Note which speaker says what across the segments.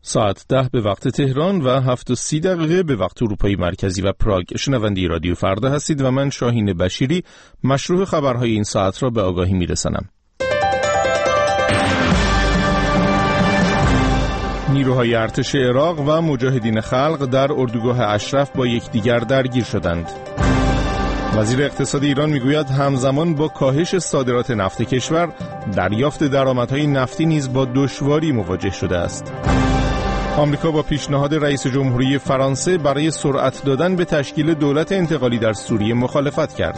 Speaker 1: ساعت 10 به وقت تهران و 7:30 به وقت اروپای مرکزی و پراگ. شنونده رادیو فردا هستید و من شاهین بشیری مشروع خبرهای این ساعت را به آگاهی میرسانم. نیروهای ارتش عراق و مجاهدین خلق در اردوگاه اشرف با یکدیگر درگیر شدند. وزیر اقتصاد ایران میگوید همزمان با کاهش صادرات نفت کشور، دریافت درآمدهای نفتی نیز با دشواری مواجه شده است. آمریکا با پیشنهاد رئیس جمهوری فرانسه برای سرعت دادن به تشکیل دولت انتقالی در سوریه مخالفت کرد.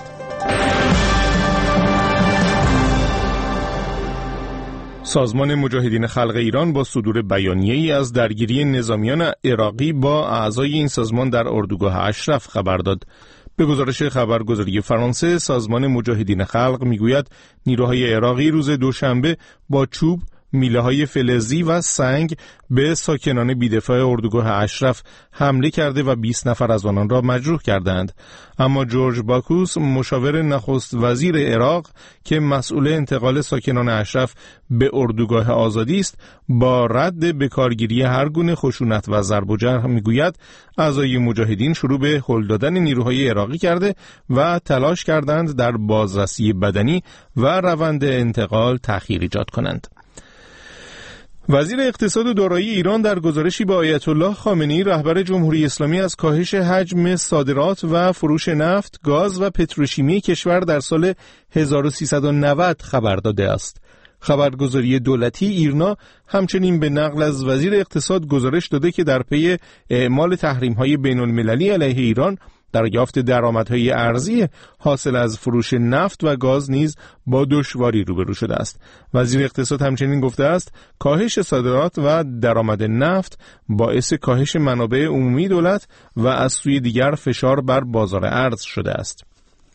Speaker 1: سازمان مجاهدین خلق ایران با صدور بیانیه‌ای از درگیری نظامیان عراقی با اعضای این سازمان در اردوگاه اشرف خبر داد. به گزارش خبرگزاری فرانسه، سازمان مجاهدین خلق میگوید نیروهای عراقی روز دوشنبه با چوب، میله‌های فلزی و سنگ به ساکنان بی‌دفاع اردوگاه اشرف حمله کرده و 20 نفر از آنان را مجروح کردند. اما جورج باکوس، مشاور نخست وزیر عراق که مسئول انتقال ساکنان اشرف به اردوگاه آزادی است، با رد به کارگیری هر گونه خشونت و ضرب و جرح میگوید اعضای مجاهدین شروع به هل دادن نیروهای عراقی کرده و تلاش کردند در بازرسی بدنی و روند انتقال تأخیر ایجاد کنند. وزیر اقتصاد و دارایی ایران در گزارشی با آیت الله خامنه‌ای رهبر جمهوری اسلامی از کاهش حجم صادرات و فروش نفت، گاز و پتروشیمی کشور در سال 1390 خبر داده است. خبرگزاری دولتی ایرنا همچنین به نقل از وزیر اقتصاد گزارش داده که در پی اعمال تحریم‌های بین‌المللی علیه ایران، دریافت درآمدهای ارزی حاصل از فروش نفت و گاز نیز با دشواری روبرو شده است. وزیر اقتصاد همچنین گفته است کاهش صادرات و درآمد نفت باعث کاهش منابع عمومی دولت و از سوی دیگر فشار بر بازار ارز شده است.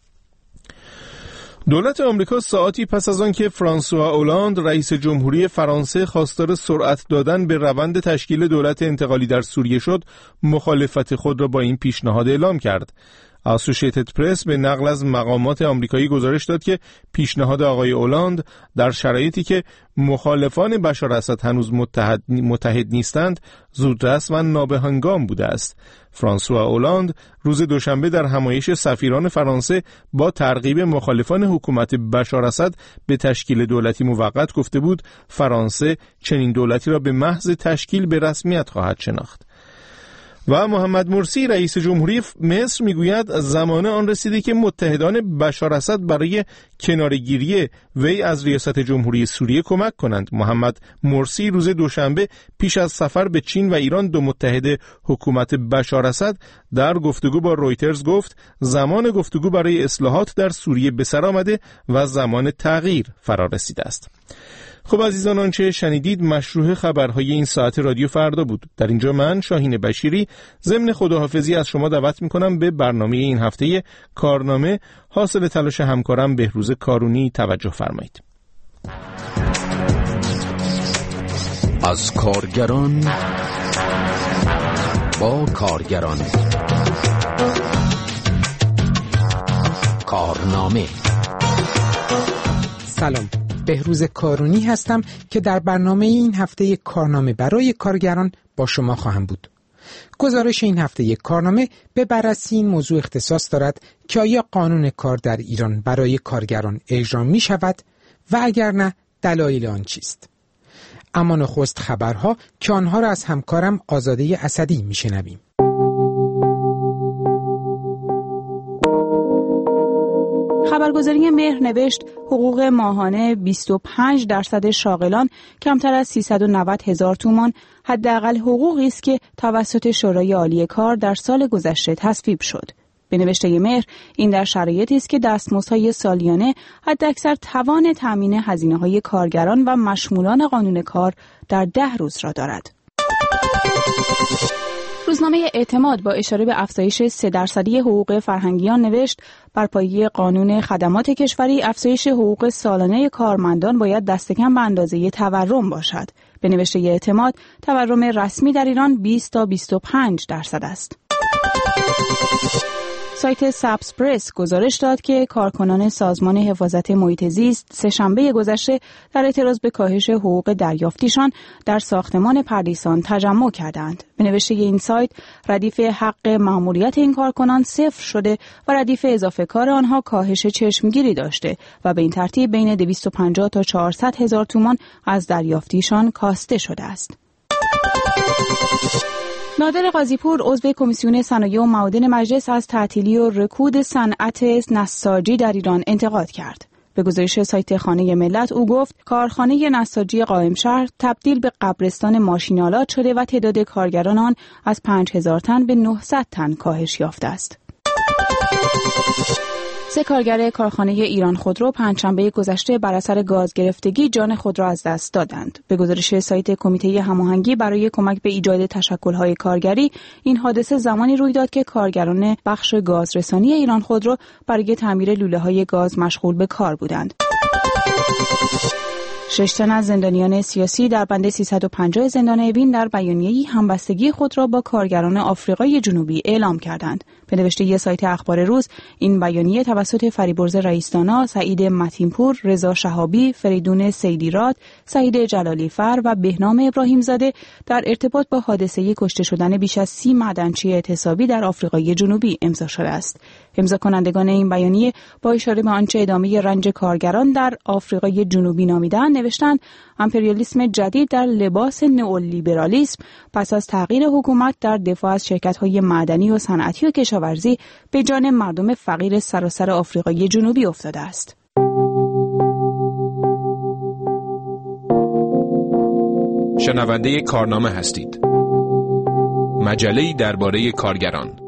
Speaker 1: دولت آمریکا ساعتی پس از آن که فرانسوا اولاند رئیس جمهوری فرانسه خواستار سرعت دادن به روند تشکیل دولت انتقالی در سوریه شد، مخالفت خود را با این پیشنهاد اعلام کرد. اسوسییتد پرس به نقل از مقامات آمریکایی گزارش داد که پیشنهاد آقای اولاند در شرایطی که مخالفان بشار اسد هنوز متحد نیستند، زودرس و نابهنگام بوده است. فرانسوا اولاند روز دوشنبه در همایش سفیران فرانسه با ترغیب مخالفان حکومت بشار اسد به تشکیل دولتی موقت گفته بود فرانسه چنین دولتی را به محض تشکیل به رسمیت خواهد شناخت. و محمد مرسی رئیس جمهوری مصر میگوید زمان آن رسیده که متحدان بشار اسد برای کنارگیری وی از ریاست جمهوری سوریه کمک کنند. محمد مرسی روز دوشنبه پیش از سفر به چین و ایران، دو متحد حکومت بشار اسد، در گفتگو با رویترز گفت زمان گفتگو برای اصلاحات در سوریه به سر آمده و زمان تغییر فرا رسیده است. خب عزیزان، آنچه شنیدید مشروع خبرهای این ساعت رادیو فردا بود. در اینجا من شاهین بشیری ضمن خداحافظی از شما دعوت میکنم به برنامه این هفته کارنامه حاصل تلاش همکارم بهروز کارونی توجه فرمایید.
Speaker 2: از کارگران با کارگران، کارنامه.
Speaker 3: سلام، بهروز کارونی هستم که در برنامه این هفته کارنامه برای کارگران با شما خواهم بود. گزارش این هفته کارنامه به بررسی این موضوع اختصاص دارد که آیا قانون کار در ایران برای کارگران اجرا می شود و اگر نه دلایل آن چیست. اما نخست خبرها که آنها را از همکارم آزاده اسدی می شنویم.
Speaker 4: خبرگزاری مهر نوشت حقوق ماهانه 25% شاغلان کمتر از 390,000 تومان حداقل حقوقی است که توسط شورای عالی کار در سال گذشته تصویب شد. به نوشته مهر این در شرایطی است که دستمزدهای سالیانه حداکثر توان تامین هزینه‌های کارگران و مشمولان قانون کار در 10 روز را دارد. روزنامه اعتماد با اشاره به افزایش 3% حقوق فرهنگیان نوشت بر پایه قانون خدمات کشوری افزایش حقوق سالانه کارمندان باید دست کم به اندازه تورم باشد. به نوشته اعتماد تورم رسمی در ایران 20 تا 25% است. سایت سبز پرس گزارش داد که کارکنان سازمان حفاظت محیط زیست سه‌شنبه گذشته در اعتراض به کاهش حقوق دریافتیشان در ساختمان پردیسان تجمع کردند. به نوشته این سایت، ردیف حق مأموریت این کارکنان صفر شده و ردیف اضافه کار آنها کاهش چشمگیری داشته و به این ترتیب بین 250 تا 400 هزار تومان از دریافتیشان کاسته شده است. نادر قاضی‌پور عضو کمیسیون صنایع و معادن مجلس از تعطیلی و رکود صنعت نساجی در ایران انتقاد کرد. به گزارش سایت خانه ملت او گفت کارخانه نساجی قائمشهر تبدیل به قبرستان ماشین‌آلات شده و تعداد کارگران آن از 5000 تن به 900 تن کاهش یافته است. 3 کارگر کارخانه ایران خودرو پنجشنبه گذشته بر اثر گاز گرفتگی جان خود را از دست دادند. به گزارش سایت کمیته هماهنگی برای کمک به ایجاد تشکل‌های کارگری، این حادثه زمانی روی داد که کارگران بخش گازرسانی ایران خودرو برای تعمیر لوله‌های گاز مشغول به کار بودند. 6 تن از زندانیان سیاسی در بند 350 زندان اوین در بیانیه‌ای همبستگی خود را با کارگران آفریقای جنوبی اعلام کردند. به نوشته سایت اخبار روز، این بیانیه توسط فریبرز رئیس‌دانا، سعید متینپور، رضا شهابی، فریدون سیدیراد، سعید جلالی‌فر و بهنام ابراهیمزاده در ارتباط با حادثه کشته شدن بیش از 30 معدنچی اعتصابی در آفریقای جنوبی امضا شده است. امضا کنندگان این بیانیه با اشاره به آنچه ادامه رنج کارگران در آفریقای جنوبی نامیدند نوشتند امپریالیسم جدید در لباس نئولیبرالیسم پس از تغییر حکومت در دفاع از شرکت‌های معدنی و صنعتی و کشاورزی به جان مردم فقیر سراسر آفریقای جنوبی افتاده است.
Speaker 5: شنونده کارنامه هستید. مجله‌ای درباره کارگران.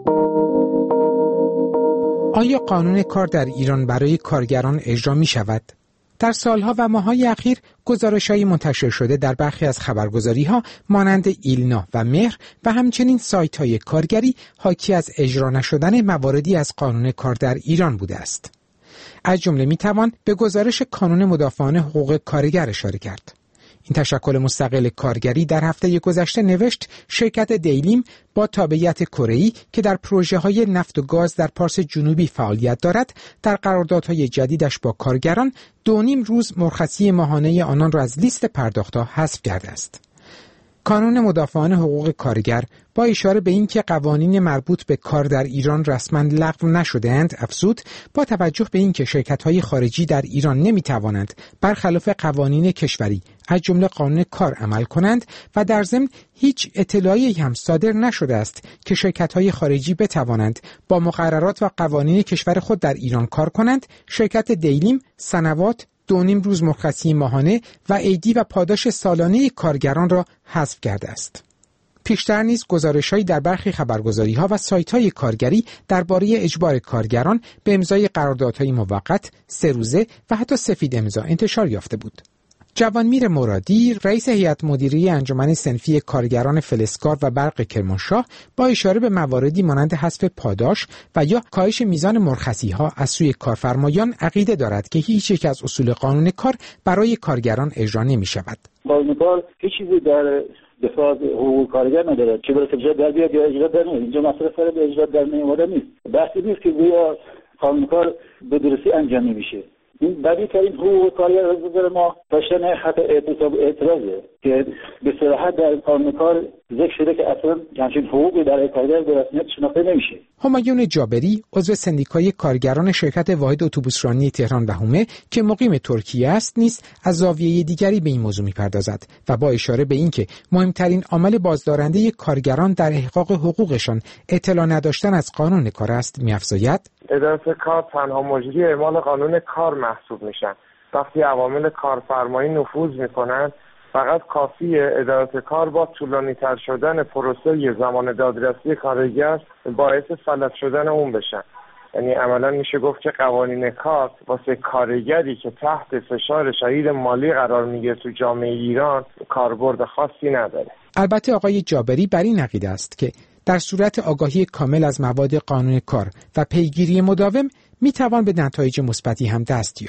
Speaker 3: آیا قانون کار در ایران برای کارگران اجرا می شود؟ در سالها و ماه‌های اخیر گزارش‌های منتشر شده در برخی از خبرگزاری‌ها مانند ایلنا و مهر و همچنین سایت‌های کارگری حاکی از اجرا نشدن مواردی از قانون کار در ایران بوده است. از جمله می‌توان به گزارش کانون مدافعان حقوق کارگر اشاره کرد. این تشکل مستقل کارگری در هفته گذشته نوشت شرکت دیلیم با تابعیت کره‌ای که در پروژه‌های نفت و گاز در پارس جنوبی فعالیت دارد، در قراردادهای جدیدش با کارگران 2.5 روز مرخصی ماهانه آنان را از لیست پرداخت‌ها حذف کرده است. کانون مدافعان حقوق کارگر با اشاره به اینکه قوانین مربوط به کار در ایران رسما لغو نشده‌اند افزود با توجه به اینکه شرکت‌های خارجی در ایران نمی‌توانند برخلاف قوانین کشوری از جمله قانون کار عمل کنند و در ضمن هیچ اطلاعی هم صادر نشده است که شرکت‌های خارجی بتوانند با مقررات و قوانین کشور خود در ایران کار کنند، شرکت دیلیم سنوات 2.5 روز مرخصی ماهانه و عیدی و پاداش سالانه کارگران را حذف کرده است. پیشتر نیز گزارش‌هایی در برخی خبرگزاری‌ها و سایت‌های کارگری درباره اجبار کارگران به امضای قراردادهای موقت، 3 روزه و حتی سفید امضا انتشار یافته بود. جوانمیر مرادی، رئیس هیئت مدیره انجمن صنفی کارگران فلزکار و برق کرمانشاه، با اشاره به مواردی مانند حذف پاداش و یا کاهش میزان مرخصی‌ها از سوی کارفرمایان عقیده دارد که هیچ یک از اصول قانون کار برای کارگران اجرا نمی‌شود.
Speaker 6: قانون کار هیچ چیزی در دفاع حقوق کارگر نداره که برای اجرا در بیاد یا اجرا در نمیاد. اینجا مسئله سر به اجرا در نمیاد نیست. بحثی نیست که گویا قانون کار به درستی انجام نمیشه. این بدی ترین حقوق کارگر از نظر ما داشتن حق اعتراضه که به صراحت در قانون کار ذکر شده که اصلا همچین حقوقی برای کارگر به رسمیت شناخته نمیشه.
Speaker 3: همایون جابری عضو سندیکای کارگران شرکت واحد اتوبوسرانی تهران و حومه که مقیم ترکیه است نیز از زاویه دیگری به این موضوع می‌پردازد و با اشاره به اینکه مهمترین عامل بازدارنده کارگران در احقاق حقوقشان اطلاع نداشتن از قانون کار است می‌افزاید
Speaker 7: ادارات کار تنها مجری اعمال قانون کار محسوب میشن. وقتی عوامل کارفرمایی نفوذ میکنن فقط کافیه ادارات کار با طولانی تر شدن پروسه زمان دادرسی کارگر باعث فلج شدن اون بشن. یعنی عملا میشه گفت که قوانین کار واسه کارگری که تحت فشار شدید مالی قرار میگیره تو جامعه ایران کاربرد خاصی نداره.
Speaker 3: البته آقای جابری بر این عقیده است که در صورت آگاهی کامل از مواد قانون کار و پیگیری مداوم میتوان به نتایج مثبتی هم دست یافت.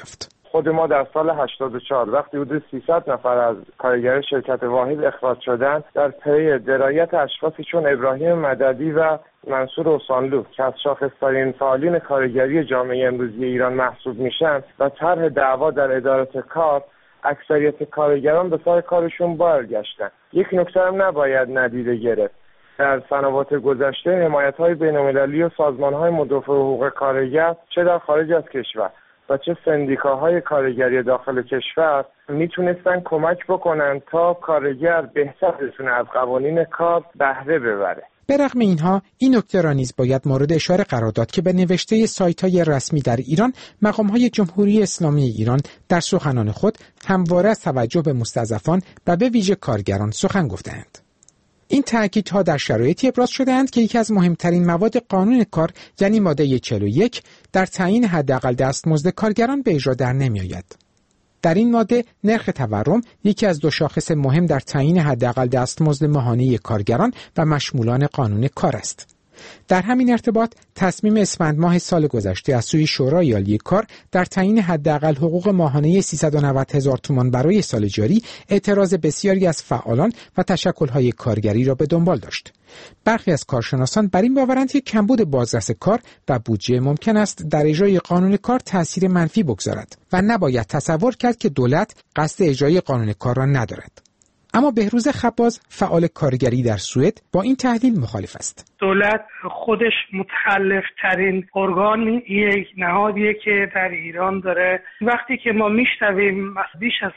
Speaker 7: خود ما در سال 84 وقتی حدود 300 نفر از کارگر شرکت واحد اخراج شدند، در پی درایت اشخاصی چون ابراهیم مددی و منصور اوسانلو که از شاخص‌ترین فعالین کارگری جامعه امروزی ایران محسوب میشن و طرح دعوا در ادارات کار، اکثریت کارگران به سر کارشون برگشتن. یک نکته هم نباید ندیده گرفت. در سنوات گذشته حمایت‌های بین‌المللی و سازمان‌های مدافع حقوق کارگر چه در خارج از کشور و چه سندیکاهای کارگری داخل کشور میتونستن کمک بکنن تا کارگر بهتر بتونه از قوانین کار بهره ببره.
Speaker 3: به رغم اینها این نکته را نیز باید مورد اشاره قرار داد که به نوشته سایت‌های رسمی در ایران مقام‌های جمهوری اسلامی ایران در سخنان خود همواره از توجه به مستضعفان و به ویژه کارگران سخن گفته‌اند. این تأکیدها در شرایطی ابراز شده‌اند که یکی از مهمترین مواد قانون کار یعنی ماده 41 در تعیین حداقل دستمزد کارگران به اجرا در نمی‌آید. در این ماده نرخ تورم یکی از دو شاخص مهم در تعیین حداقل دستمزد ماهانه کارگران و مشمولان قانون کار است. در همین ارتباط تصمیم اسفند ماه سال گذشته از سوی شورای عالی کار در تعیین حداقل حقوق ماهانه 390,000 تومان برای سال جاری اعتراض بسیاری از فعالان و تشکل‌های کارگری را به دنبال داشت. برخی از کارشناسان بر این باورند که کمبود بازرس کار و بودجه ممکن است در اجرای قانون کار تأثیر منفی بگذارد و نباید تصور کرد که دولت قصد اجرای قانون کار را ندارد. اما بهروز خباز فعال کارگری در سوئد با این تحلیل مخالف است.
Speaker 8: دولت خودش متخلف ترین ارگان یک نهادیه که در ایران داره. وقتی که ما میشنویم بیش از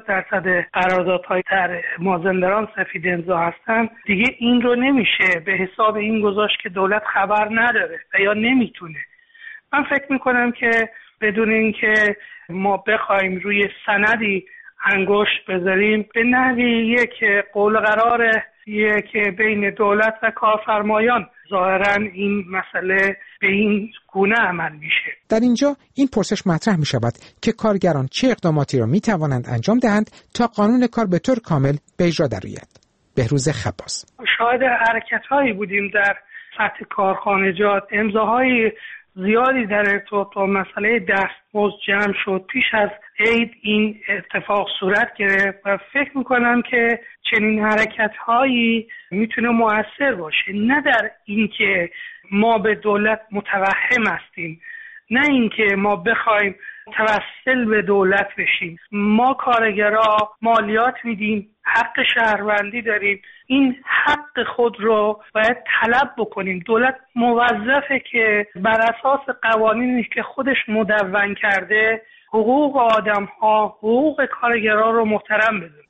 Speaker 8: 80% قراردادهای در مازندران سفید امضا هستن، دیگه این رو نمیشه به حساب این گذاشت که دولت خبر نداره و یا نمیتونه. من فکر میکنم که بدون اینکه ما بخوایم روی سندی انگشت بذاریم به نحوی یک قول قراره که بین دولت و کارفرمایان ظاهراً این مسئله به این گونه عمل میشه.
Speaker 3: در اینجا این پرسش مطرح می شود که کارگران چه اقداماتی را می توانند انجام دهند تا قانون کار به طور کامل به اجرا درآید. بهروز خباز:
Speaker 8: شاهد حرکت‌هایی بودیم در سطح کارخانجات، امضاهای زیادی در ارتباط با مسئله دستمزد جمع شد. پیش از عید این اتفاق صورت گرفت و فکر میکنم که چنین حرکت‌هایی میتونه مؤثر باشه، نه در اینکه ما به دولت متوهم هستیم، نه اینکه ما بخوایم توسل به دولت بشیم. ما کارگرها مالیات میدیم، حق شهروندی داریم، این حق خود رو باید طلب بکنیم. دولت موظفه که بر اساس قوانینی که خودش مدون کرده حقوق آدم‌ها، حقوق کارگرها رو محترم بدونه.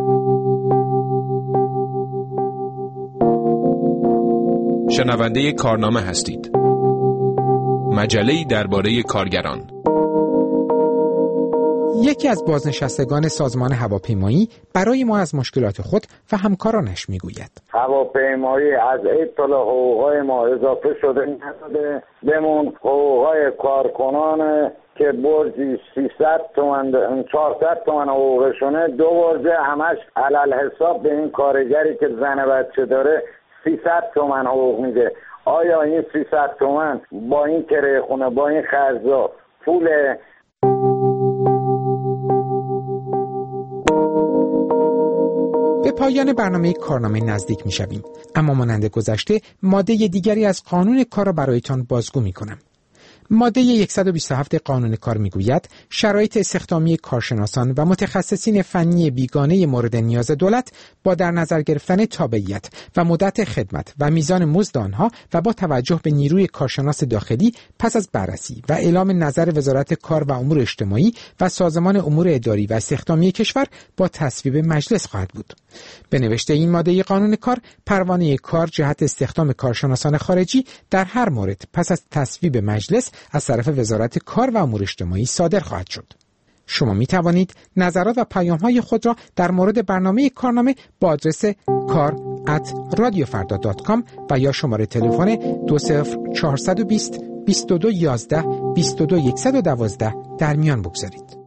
Speaker 5: شنونده کارنامه هستید. مجله‌ای درباره کارگران.
Speaker 3: یکی از بازنشستگان سازمان هواپیمایی برای ما از مشکلات خود و همکارانش میگوید.
Speaker 9: هواپیمایی از اطلاع حقوقای ما اضافه شده نشده، بمون حقوقای کارکنان که برجی 300 تومن 400 تومن حقوقشونه، دو برجه همش علل حساب به این کارگری که زن بچه داره 300 تومن حقوق میده. آیا این 300 تومن با این کرایه خونه، با این خرجا پول؟
Speaker 3: به پایان برنامه کارنامه نزدیک می شویم، اما مانند گذشته ماده دیگری از قانون کار را برایتان بازگو می کنم. ماده 127 قانون کار میگوید شرایط استخدامی کارشناسان و متخصصین فنی بیگانه مورد نیاز دولت با در نظر گرفتن تابعیت و مدت خدمت و میزان مزد آنها و با توجه به نیروی کارشناس داخلی پس از بررسی و اعلام نظر وزارت کار و امور اجتماعی و سازمان امور اداری و استخدامی کشور با تصویب مجلس خواهد بود. به نوشته این ماده قانون کار، پروانه کار جهت استخدام کارشناسان خارجی در هر مورد پس از تصویب مجلس از طرف وزارت کار و امور اجتماعی صادر خواهد شد. شما می توانید نظرات و پیام‌های خود را در مورد برنامه کارنامه با آدرس kar@radiofarda.com و یا شماره تلفن 20420 2211 22112 در میان بگذارید.